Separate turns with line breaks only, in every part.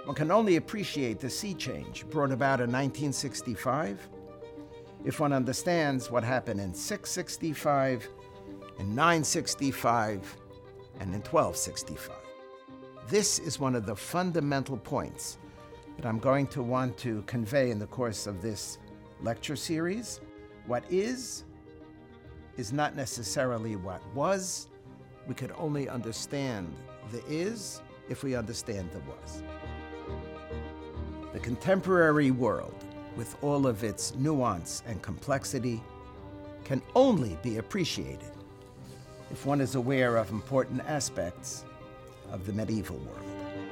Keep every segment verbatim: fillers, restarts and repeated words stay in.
One can only appreciate the sea change brought about in nineteen sixty-five if one understands what happened in six sixty-five, in nine sixty-five, and in twelve sixty-five. This is one of the fundamental points that I'm going to want to convey in the course of this lecture series. What is, is not necessarily what was. We could only understand the is if we understand the was. The contemporary world, with all of its nuance and complexity, can only be appreciated if one is aware of important aspects of the medieval world.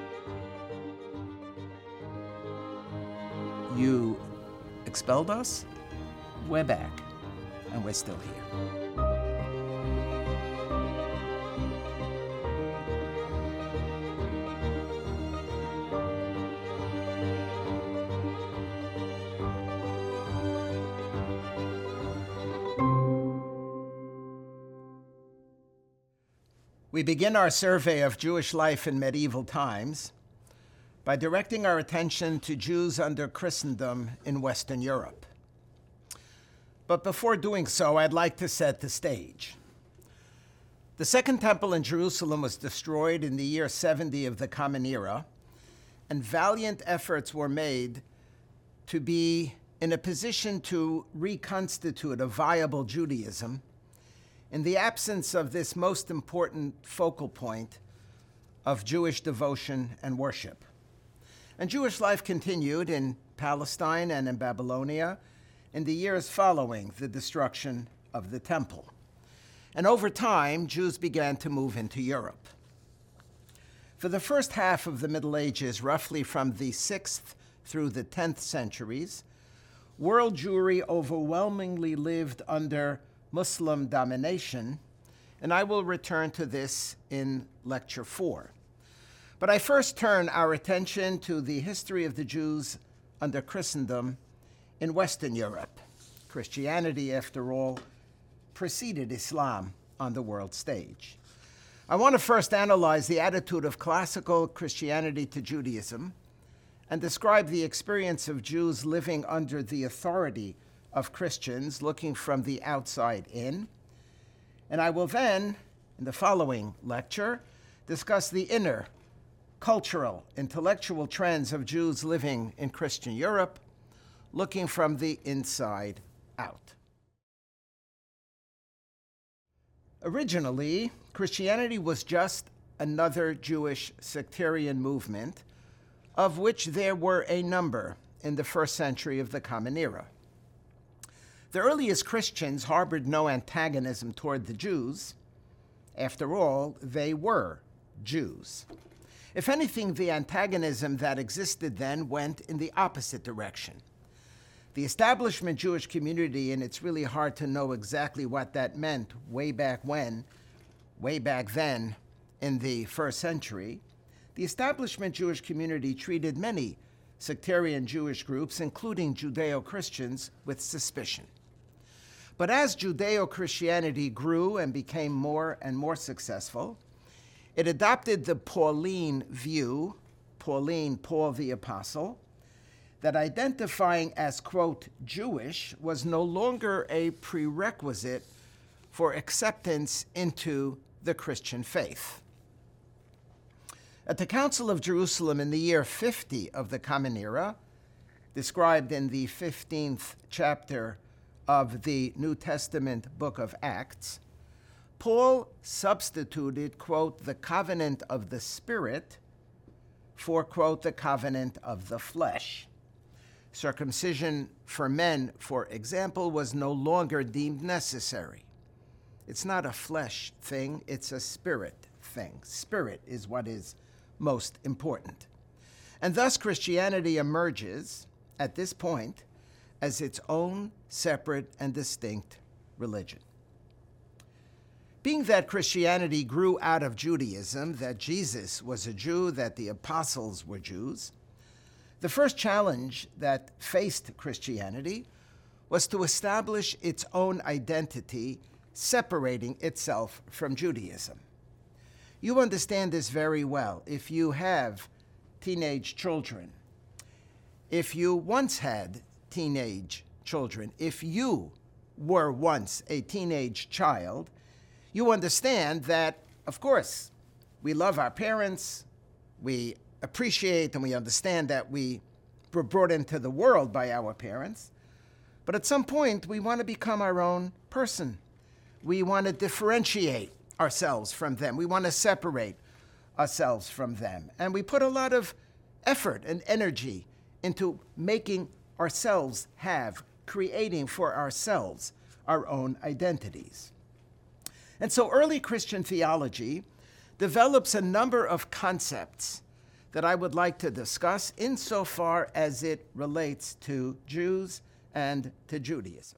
You expelled us, we're back, and we're still here. We begin our survey of Jewish life in medieval times by directing our attention to Jews under Christendom in Western Europe. But before doing so, I'd like to set the stage. The Second Temple in Jerusalem was destroyed in the year seventy of the Common Era, and valiant efforts were made to be in a position to reconstitute a viable Judaism in the absence of this most important focal point of Jewish devotion and worship. And Jewish life continued in Palestine and in Babylonia in the years following the destruction of the temple. And over time, Jews began to move into Europe. For the first half of the Middle Ages, roughly from the sixth through the tenth centuries, world Jewry overwhelmingly lived under Muslim domination, and I will return to this in lecture four. But I first turn our attention to the history of the Jews under Christendom in Western Europe. Christianity, after all, preceded Islam on the world stage. I want to first analyze the attitude of classical Christianity to Judaism and describe the experience of Jews living under the authority of Christians looking from the outside in. And I will then, in the following lecture, discuss the inner, cultural, intellectual trends of Jews living in Christian Europe, looking from the inside out. Originally, Christianity was just another Jewish sectarian movement, of which there were a number in the first century of the Common Era. The earliest Christians harbored no antagonism toward the Jews. After all, they were Jews. If anything, the antagonism that existed then went in the opposite direction. The establishment Jewish community, and it's really hard to know exactly what that meant way back when, way back then in the first century, the establishment Jewish community treated many sectarian Jewish groups, including Judeo-Christians, with suspicion. But as Judeo-Christianity grew and became more and more successful, it adopted the Pauline view, Pauline, Paul the Apostle, that identifying as, quote, Jewish was no longer a prerequisite for acceptance into the Christian faith. At the Council of Jerusalem in the year fifty of the Common Era, described in the fifteenth chapter of the New Testament book of Acts, Paul substituted, quote, the covenant of the Spirit for, quote, the covenant of the flesh. Circumcision for men, for example, was no longer deemed necessary. It's not a flesh thing, it's a spirit thing. Spirit is what is most important. And thus Christianity emerges at this point as its own separate and distinct religion. Being that Christianity grew out of Judaism, that Jesus was a Jew, that the apostles were Jews, the first challenge that faced Christianity was to establish its own identity, separating itself from Judaism. You understand this very well if you have teenage children, if you once had teenage children, if you were once a teenage child, you understand that, of course, we love our parents, we appreciate and we understand that we were brought into the world by our parents, but at some point we want to become our own person. We want to differentiate ourselves from them. We want to separate ourselves from them. And we put a lot of effort and energy into making ourselves have, creating for ourselves our own identities. And so early Christian theology develops a number of concepts that I would like to discuss insofar as it relates to Jews and to Judaism.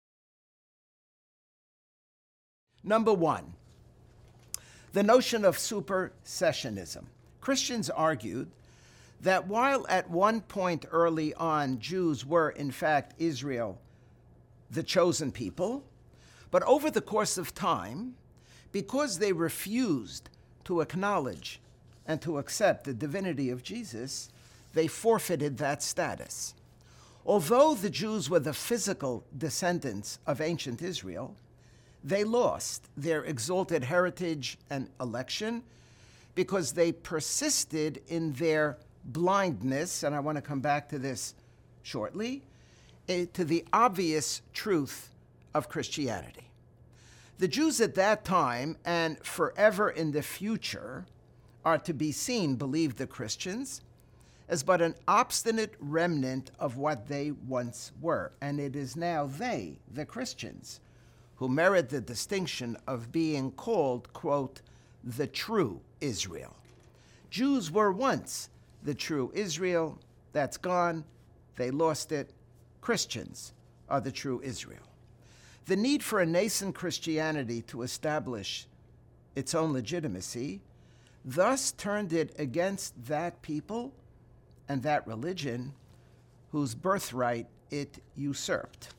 Number one, the notion of supersessionism. Christians argued that while at one point early on Jews were in fact Israel, the chosen people, but over the course of time, because they refused to acknowledge and to accept the divinity of Jesus, they forfeited that status. Although the Jews were the physical descendants of ancient Israel, they lost their exalted heritage and election because they persisted in their blindness, and I want to come back to this shortly, to the obvious truth of Christianity. The Jews at that time and forever in the future are to be seen, believe the Christians, as but an obstinate remnant of what they once were. And it is now they, the Christians, who merit the distinction of being called, quote, the true Israel. Jews were once the true Israel. That's gone. They lost it. Christians are the true Israel. The need for a nascent Christianity to establish its own legitimacy thus turned it against that people and that religion whose birthright it usurped.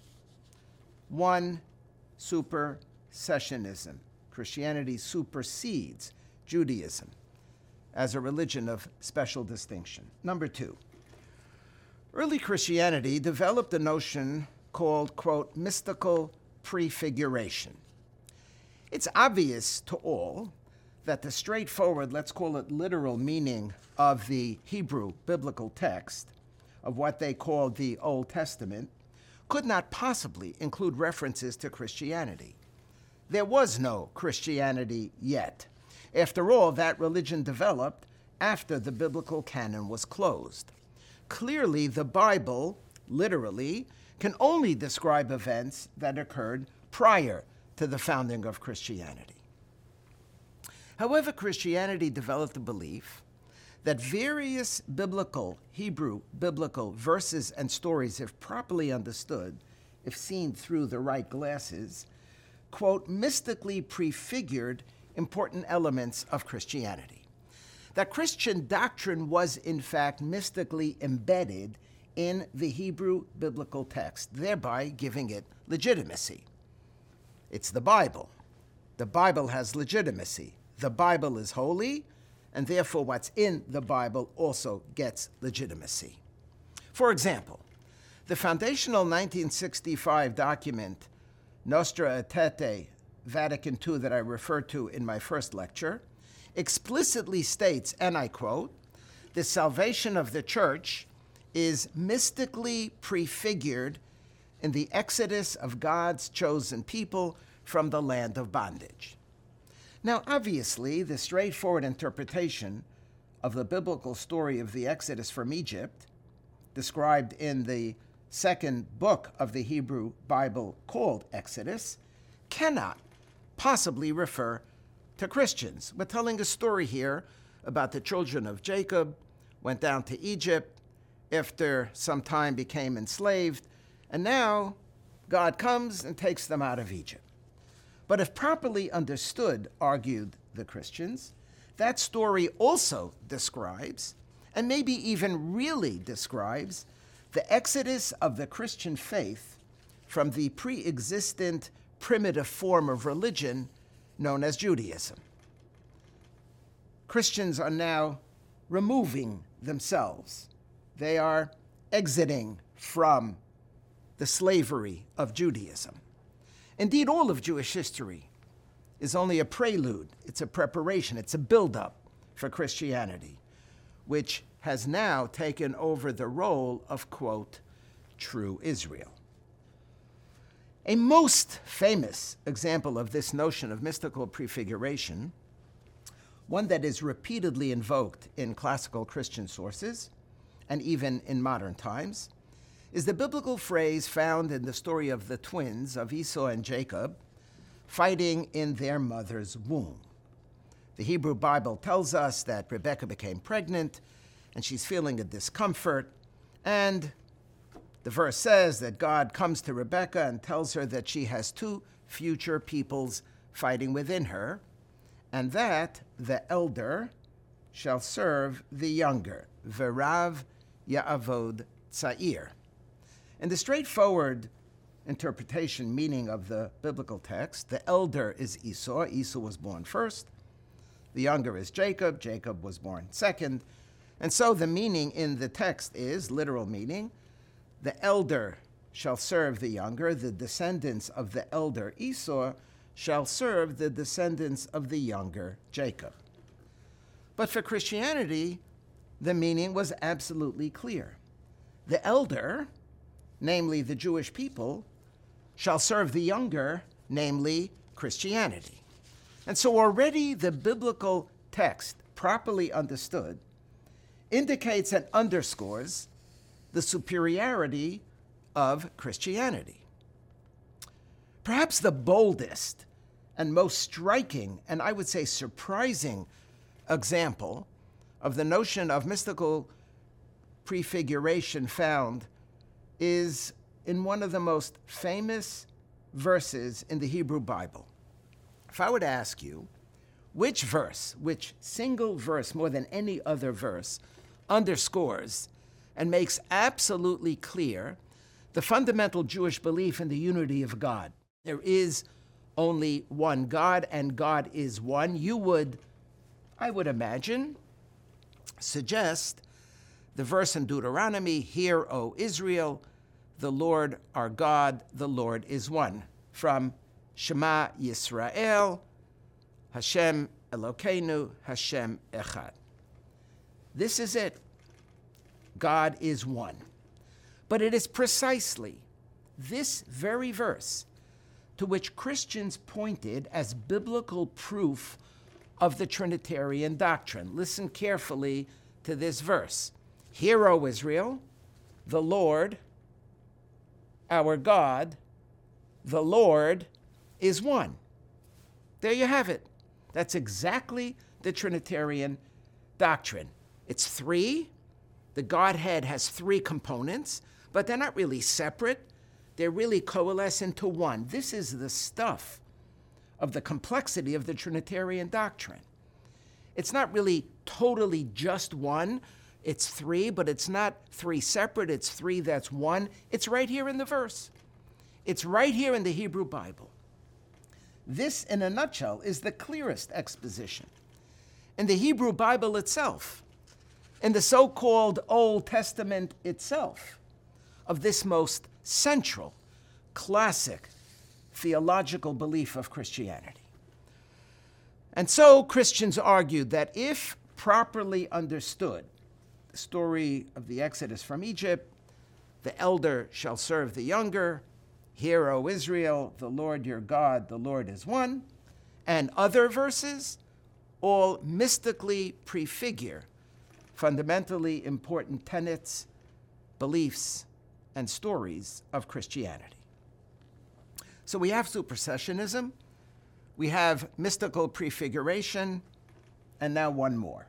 One, supersessionism. Christianity supersedes Judaism as a religion of special distinction. Number two, early Christianity developed a notion called, quote, mystical prefiguration. It's obvious to all that the straightforward, let's call it literal meaning of the Hebrew biblical text, of what they called the Old Testament, could not possibly include references to Christianity. There was no Christianity yet. After all, that religion developed after the biblical canon was closed. Clearly, the Bible, literally, can only describe events that occurred prior to the founding of Christianity. However, Christianity developed a belief that various biblical, Hebrew biblical verses and stories, if properly understood, if seen through the right glasses, quote, mystically prefigured important elements of Christianity. That Christian doctrine was, in fact, mystically embedded in the Hebrew biblical text, thereby giving it legitimacy. It's the Bible. The Bible has legitimacy. The Bible is holy, and therefore what's in the Bible also gets legitimacy. For example, the foundational nineteen sixty-five document, Nostra Aetate, Vatican two, that I referred to in my first lecture, explicitly states, and I quote, the salvation of the church is mystically prefigured in the exodus of God's chosen people from the land of bondage. Now, obviously, the straightforward interpretation of the biblical story of the Exodus from Egypt, described in the second book of the Hebrew Bible called Exodus, cannot possibly refer to Christians. We're telling a story here about the children of Jacob, went down to Egypt, after some time became enslaved, and now God comes and takes them out of Egypt. But if properly understood, argued the Christians, that story also describes, and maybe even really describes, the exodus of the Christian faith from the pre-existent primitive form of religion known as Judaism. Christians are now removing themselves. They are exiting from the slavery of Judaism. Indeed, all of Jewish history is only a prelude. It's a preparation. It's a buildup for Christianity, which has now taken over the role of, quote, true Israel. A most famous example of this notion of mystical prefiguration, one that is repeatedly invoked in classical Christian sources and even in modern times, is the biblical phrase found in the story of the twins of Esau and Jacob fighting in their mother's womb. The Hebrew Bible tells us that Rebekah became pregnant and she's feeling a discomfort, and the verse says that God comes to Rebekah and tells her that she has two future peoples fighting within her, and that the elder shall serve the younger. Verav ya'avod tza'ir. In the straightforward interpretation meaning of the biblical text, the elder is Esau. Esau was born first. The younger is Jacob. Jacob was born second. And so the meaning in the text is, literal meaning, the elder shall serve the younger. The descendants of the elder Esau shall serve the descendants of the younger Jacob. But for Christianity, the meaning was absolutely clear. The elder, namely the Jewish people, shall serve the younger, namely Christianity. And so already the biblical text, properly understood, indicates and underscores the superiority of Christianity. Perhaps the boldest and most striking, and I would say surprising, example of the notion of mystical prefiguration found is in one of the most famous verses in the Hebrew Bible. If I were to ask you, which verse, which single verse more than any other verse, underscores and makes absolutely clear the fundamental Jewish belief in the unity of God? There is only one God, and God is one. You would, I would imagine, suggest the verse in Deuteronomy, "Hear, O Israel, the Lord our God, the Lord is one." From Shema Yisrael, Hashem Elokeinu, Hashem Echad. This is it. God is one. But it is precisely this very verse to which Christians pointed as biblical proof of the Trinitarian doctrine. Listen carefully to this verse. "Hear, O Israel, the Lord, our God, the Lord is one." There you have it. That's exactly the Trinitarian doctrine. It's three. The Godhead has three components, but they're not really separate. They really coalesce into one. This is the stuff of the complexity of the Trinitarian doctrine. It's not really totally just one. It's three, but it's not three separate. It's three that's one. It's right here in the verse. It's right here in the Hebrew Bible. This, in a nutshell, is the clearest exposition in the Hebrew Bible itself, in the so-called Old Testament itself, of this most central, classic, theological belief of Christianity. And so Christians argued that if properly understood, the story of the Exodus from Egypt, the elder shall serve the younger, "Hear, O Israel, the Lord your God, the Lord is one," and other verses, all mystically prefigure fundamentally important tenets, beliefs, and stories of Christianity. So we have supersessionism, we have mystical prefiguration, and now one more.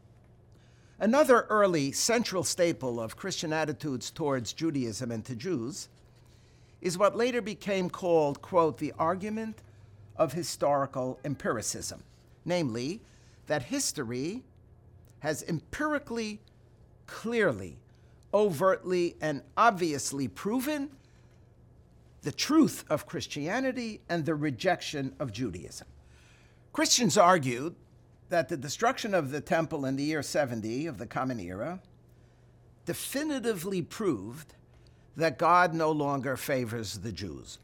Another early central staple of Christian attitudes towards Judaism and to Jews is what later became called, quote, the argument of historical empiricism, namely, that history has empirically, clearly, overtly, and obviously proven the truth of Christianity and the rejection of Judaism. Christians argued that the destruction of the temple in the year seventy of the Common Era definitively proved that God no longer favors the Jews.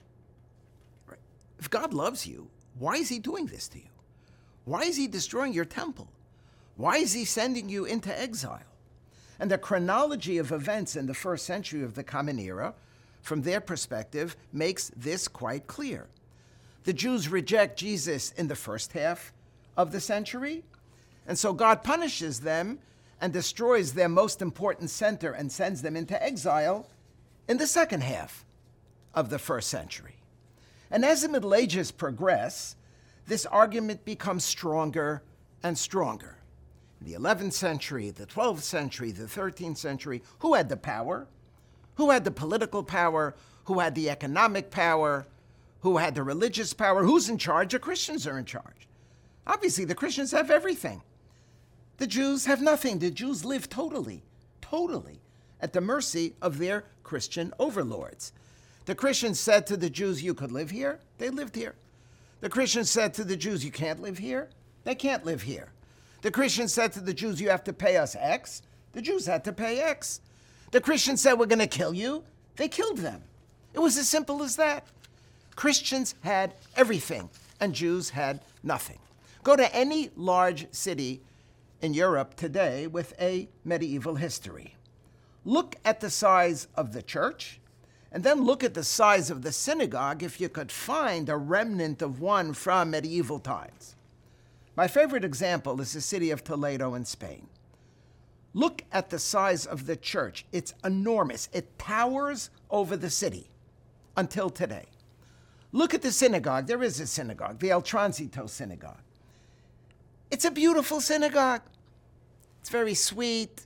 If God loves you, why is he doing this to you? Why is he destroying your temple? Why is he sending you into exile? And the chronology of events in the first century of the Common Era, from their perspective, makes this quite clear. The Jews reject Jesus in the first half of the century, and so God punishes them and destroys their most important center and sends them into exile in the second half of the first century. And as the Middle Ages progress, this argument becomes stronger and stronger. In the eleventh century, the twelfth century, the thirteenth century, who had the power? Who had the political power? Who had the economic power? Who had the religious power? Who's in charge? The Christians are in charge. Obviously, the Christians have everything. The Jews have nothing. The Jews live totally, totally at the mercy of their Christian overlords. The Christians said to the Jews, you could live here. They lived here. The Christians said to the Jews, you can't live here. They can't live here. The Christians said to the Jews, you have to pay us X. The Jews had to pay X. The Christians said, we're going to kill you. They killed them. It was as simple as that. Christians had everything, and Jews had nothing. Go to any large city in Europe today with a medieval history. Look at the size of the church, and then look at the size of the synagogue if you could find a remnant of one from medieval times. My favorite example is the city of Toledo in Spain. Look at the size of the church. It's enormous. It towers over the city until today. Look at the synagogue. There is a synagogue, the El Tránsito synagogue. It's a beautiful synagogue. It's very sweet,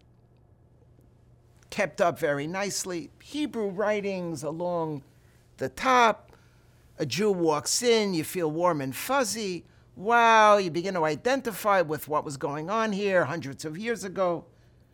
kept up very nicely. Hebrew writings along the top. A Jew walks in, you feel warm and fuzzy. Wow, you begin to identify with what was going on here hundreds of years ago.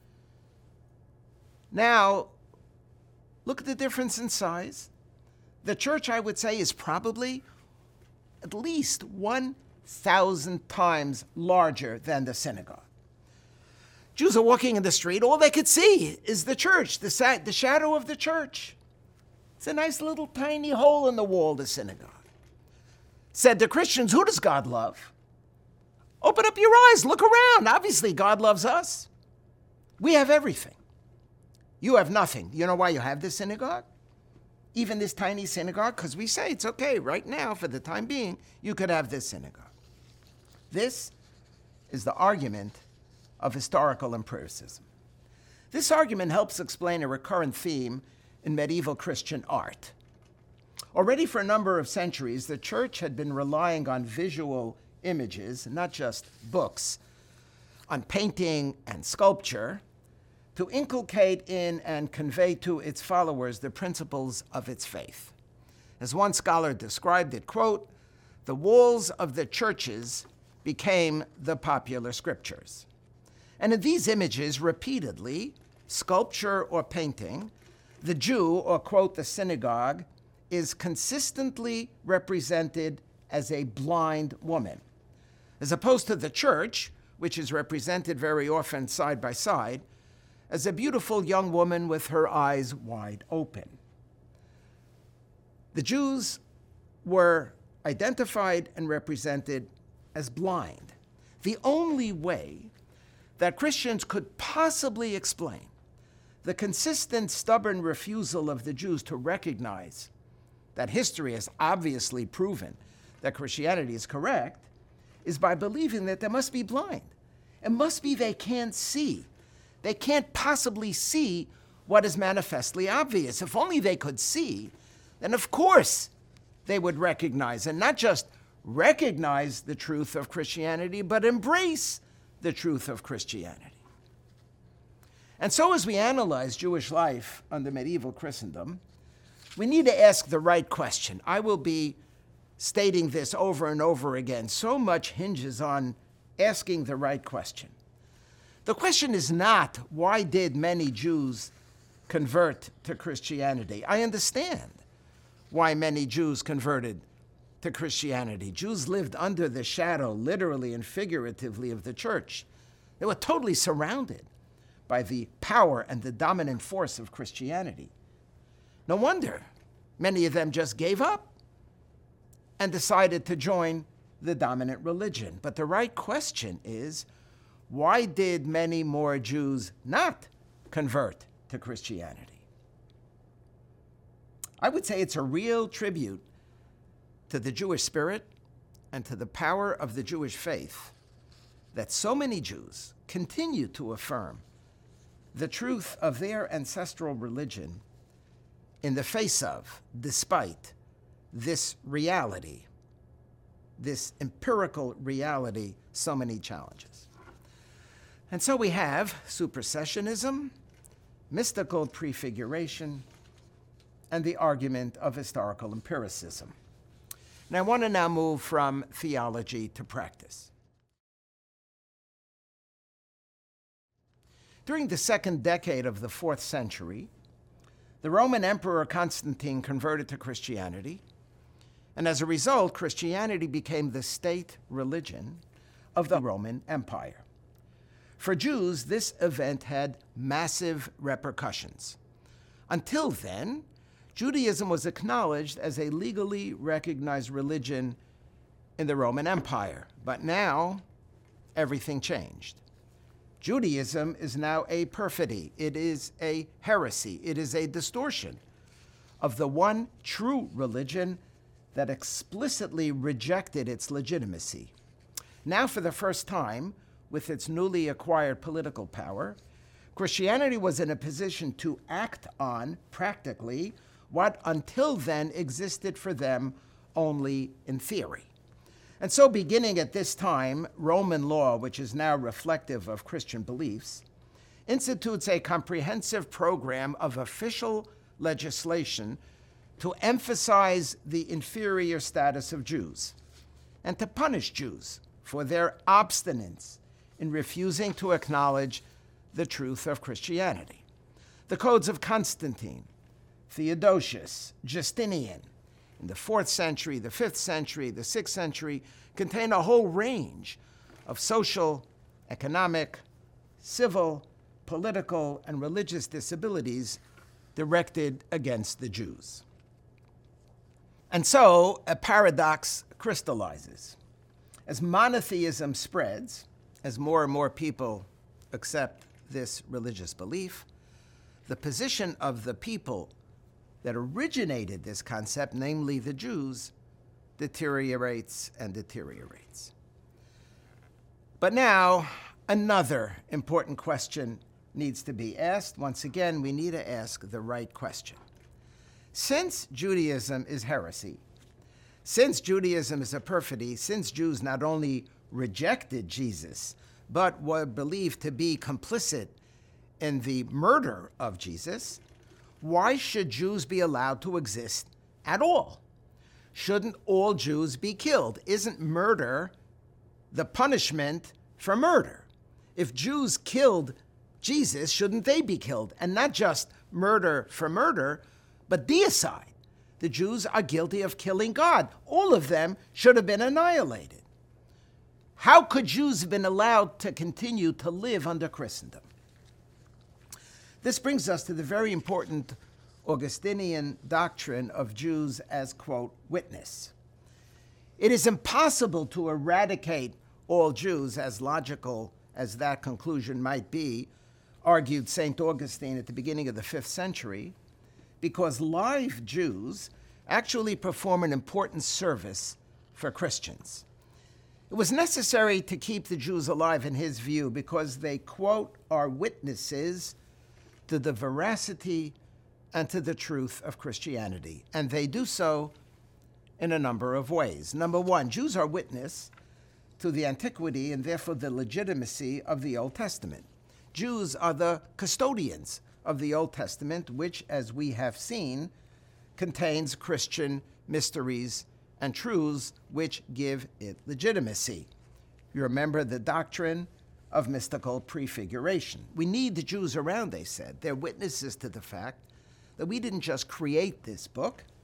Now, look at the difference in size. The church, I would say, is probably at least one thousand times larger than the synagogue. Jews are walking in the street. All they could see is the church, the, sa- the shadow of the church. It's a nice little tiny hole in the wall, the synagogue. Said to Christians, who does God love? Open up your eyes, look around. Obviously, God loves us. We have everything. You have nothing. You know why you have this synagogue? Even this tiny synagogue? Because we say it's okay right now, for the time being, you could have this synagogue. This is the argument of historical empiricism. This argument helps explain a recurrent theme in medieval Christian art. Already for a number of centuries, the church had been relying on visual images, not just books, on painting and sculpture, to inculcate in and convey to its followers the principles of its faith. As one scholar described it, quote, the walls of the churches became the popular scriptures. And in these images, repeatedly, sculpture or painting, the Jew, or quote, the synagogue, is consistently represented as a blind woman, as opposed to the church, which is represented very often side by side, as a beautiful young woman with her eyes wide open. The Jews were identified and represented as blind. The only way that Christians could possibly explain the consistent, stubborn refusal of the Jews to recognize that history has obviously proven that Christianity is correct is by believing that they must be blind. It must be they can't see. They can't possibly see what is manifestly obvious. If only they could see, then of course they would recognize, and not just recognize the truth of Christianity, but embrace the truth of Christianity. And so as we analyze Jewish life under medieval Christendom, we need to ask the right question. I will be stating this over and over again. So much hinges on asking the right question. The question is not, why did many Jews convert to Christianity? I understand why many Jews converted to Christianity. Jews lived under the shadow, literally and figuratively, of the church. They were totally surrounded by the power and the dominant force of Christianity. No wonder many of them just gave up and decided to join the dominant religion. But the right question is, why did many more Jews not convert to Christianity? I would say it's a real tribute to the Jewish spirit and to the power of the Jewish faith that so many Jews continue to affirm the truth of their ancestral religion in the face of, despite, this reality, this empirical reality, so many challenges. And so we have supersessionism, mystical prefiguration, and the argument of historical empiricism. And I want to now move from theology to practice. During the second decade of the fourth century, the Roman Emperor Constantine converted to Christianity, and as a result, Christianity became the state religion of the Roman Empire. For Jews, this event had massive repercussions. Until then, Judaism was acknowledged as a legally recognized religion in the Roman Empire. But now, everything changed. Judaism is now a perfidy. It is a heresy. It is a distortion of the one true religion that explicitly rejected its legitimacy. Now, for the first time, with its newly acquired political power, Christianity was in a position to act on, practically, what until then existed for them only in theory. And so, beginning at this time, Roman law, which is now reflective of Christian beliefs, institutes a comprehensive program of official legislation to emphasize the inferior status of Jews and to punish Jews for their obstinance in refusing to acknowledge the truth of Christianity. The codes of Constantine, Theodosius, Justinian, in the fourth century, the fifth century, the sixth century, contain a whole range of social, economic, civil, political, and religious disabilities directed against the Jews. And so a paradox crystallizes. As monotheism spreads, as more and more people accept this religious belief, the position of the people that originated this concept, namely the Jews, deteriorates and deteriorates. But now, another important question needs to be asked. Once again, we need to ask the right question. Since Judaism is heresy, since Judaism is a perfidy, since Jews not only rejected Jesus, but were believed to be complicit in the murder of Jesus, why should Jews be allowed to exist at all? Shouldn't all Jews be killed? Isn't murder the punishment for murder? If Jews killed Jesus, shouldn't they be killed? And not just murder for murder, but deicide. The Jews are guilty of killing God. All of them should have been annihilated. How could Jews have been allowed to continue to live under Christendom? This brings us to the very important Augustinian doctrine of Jews as, quote, witness. It is impossible to eradicate all Jews, as logical as that conclusion might be, argued Saint Augustine at the beginning of the fifth century, because live Jews actually perform an important service for Christians. It was necessary to keep the Jews alive, in his view, because they, quote, are witnesses to the veracity and to the truth of Christianity. And they do so in a number of ways. Number one, Jews are witness to the antiquity and therefore the legitimacy of the Old Testament. Jews are the custodians of the Old Testament, which, as we have seen, contains Christian mysteries and truths which give it legitimacy. You remember the doctrine of mystical prefiguration. We need the Jews around, they said. They're witnesses to the fact that we didn't just create this book,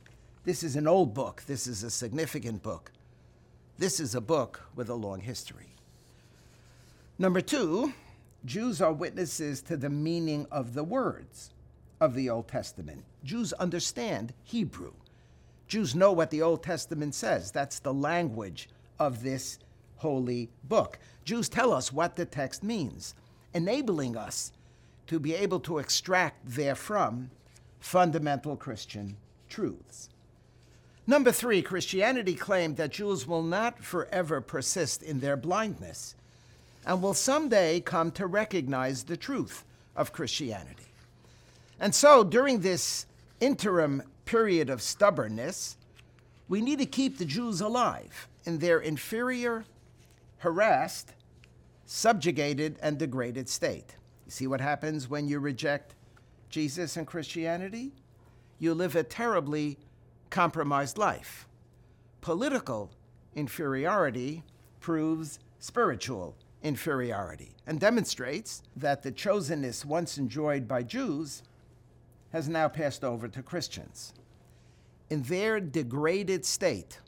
This is an old book. This is a significant book. This is a book with a long history. Number two, Jews are witnesses to the meaning of the words of the Old Testament. Jews understand Hebrew. Jews know what the Old Testament says. That's the language of this holy book. Jews tell us what the text means, enabling us to be able to extract therefrom fundamental Christian truths. Number three, Christianity claimed that Jews will not forever persist in their blindness and will someday come to recognize the truth of Christianity. And so during this interim period of stubbornness, we need to keep the Jews alive in their inferior, harassed, subjugated, and degraded state. You see what happens when you reject Jesus and Christianity? You live a terribly compromised life. Political inferiority proves spiritual inferiority and demonstrates that the chosenness once enjoyed by Jews has now passed over to Christians. In their degraded state,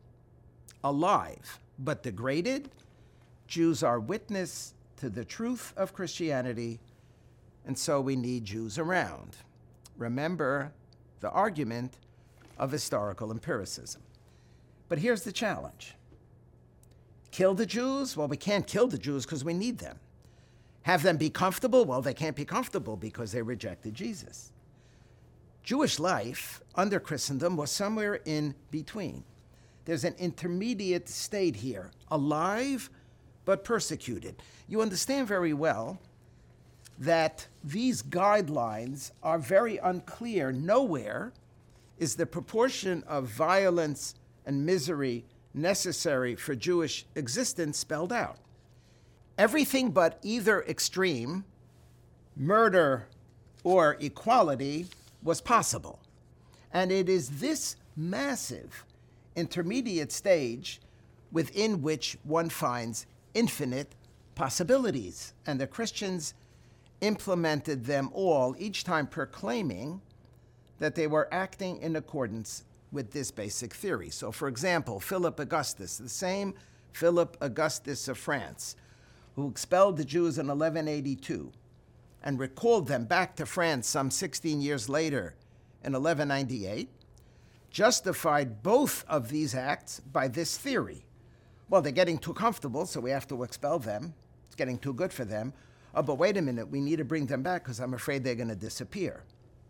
alive but degraded, Jews are witness to the truth of Christianity, and so we need Jews around. Remember the argument of historical empiricism. But here's the challenge. Kill the Jews? Well, we can't kill the Jews because we need them. Have them be comfortable? Well, they can't be comfortable because they rejected Jesus. Jewish life under Christendom was somewhere in between. There's an intermediate state here, alive but persecuted. You understand very well that these guidelines are very unclear. Nowhere is the proportion of violence and misery necessary for Jewish existence spelled out. Everything but either extreme, murder or equality, was possible. And it is this massive intermediate stage within which one finds infinite possibilities. And the Christians implemented them all, each time proclaiming that they were acting in accordance with this basic theory. So, for example, Philip Augustus, the same Philip Augustus of France, who expelled the Jews in eleven eighty-two and recalled them back to France some sixteen years later in eleven ninety-eight, justified both of these acts by this theory. Well, they're getting too comfortable, so we have to expel them. It's getting too good for them. Oh, but wait a minute, we need to bring them back because I'm afraid they're going to disappear.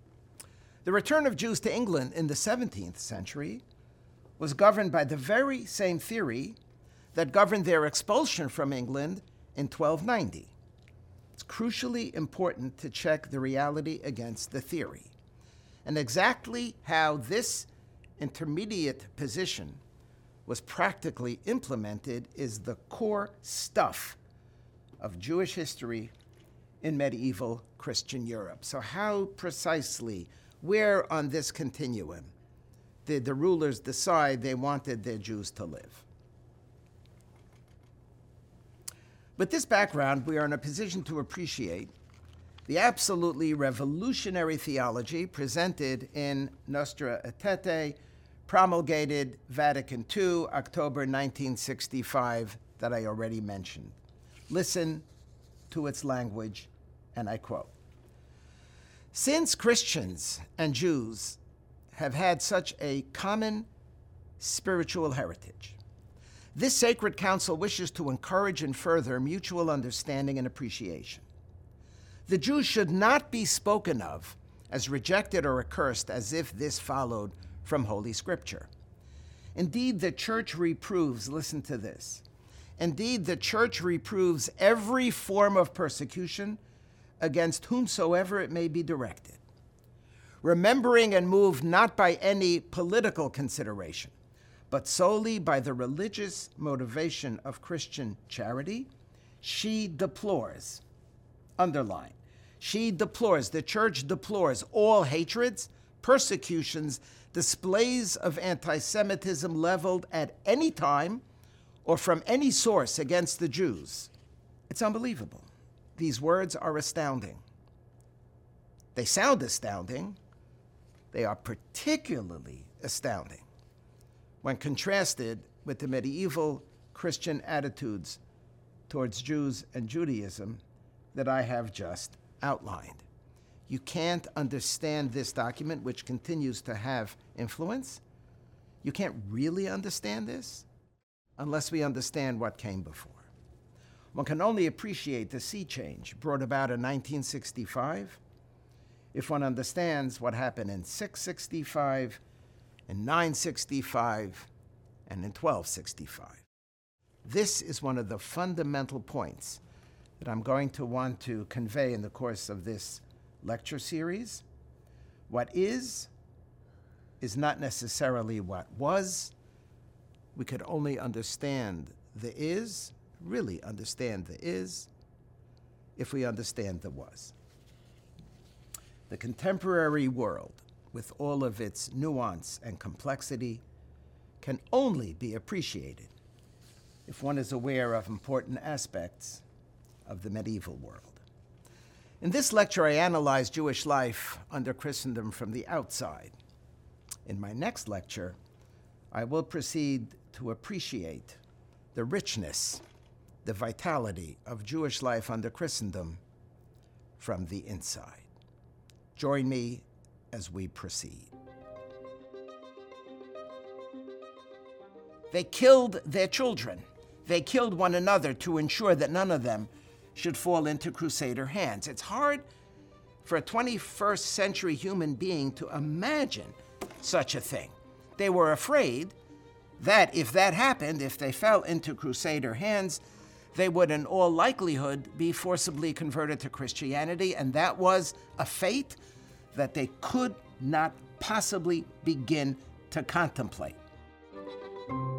The return of Jews to England in the seventeenth century was governed by the very same theory that governed their expulsion from England in twelve ninety. It's crucially important to check the reality against the theory. And exactly how this intermediate position was practically implemented is the core stuff of Jewish history in medieval Christian Europe. So how precisely, where on this continuum did the rulers decide they wanted their Jews to live? With this background, we are in a position to appreciate the absolutely revolutionary theology presented in Nostra Aetate, promulgated Vatican the Second, October nineteen sixty-five, that I already mentioned. Listen to its language, and I quote, "Since Christians and Jews have had such a common spiritual heritage, this sacred council wishes to encourage and further mutual understanding and appreciation. The Jews should not be spoken of as rejected or accursed as if this followed from Holy Scripture. Indeed, the church reproves," listen to this, "indeed, the church reproves every form of persecution against whomsoever it may be directed, remembering and moved not by any political consideration, but solely by the religious motivation of Christian charity, she deplores," underline, she deplores, the church deplores all hatreds, persecutions, displays of anti-Semitism leveled at any time or from any source against the Jews. It's unbelievable. These words are astounding. They sound astounding. They are particularly astounding when contrasted with the medieval Christian attitudes towards Jews and Judaism that I have just outlined. You can't understand this document, which continues to have influence. You can't really understand this unless we understand what came before. One can only appreciate the sea change brought about in nineteen sixty-five if one understands what happened in six sixty-five, in nine sixty-five, and in twelve sixty-five. This is one of the fundamental points that I'm going to want to convey in the course of this lecture series. What is, is not necessarily what was. We could only understand the is, really understand the is, if we understand the was. The contemporary world, with all of its nuance and complexity, can only be appreciated if one is aware of important aspects of the medieval world. In this lecture, I analyze Jewish life under Christendom from the outside. In my next lecture, I will proceed to appreciate the richness, the vitality of Jewish life under Christendom from the inside. Join me as we proceed. They killed their children. They killed one another to ensure that none of them should fall into Crusader hands. It's hard for a twenty-first century human being to imagine such a thing. They were afraid that if that happened, if they fell into Crusader hands, they would in all likelihood be forcibly converted to Christianity, and that was a fate that they could not possibly begin to contemplate.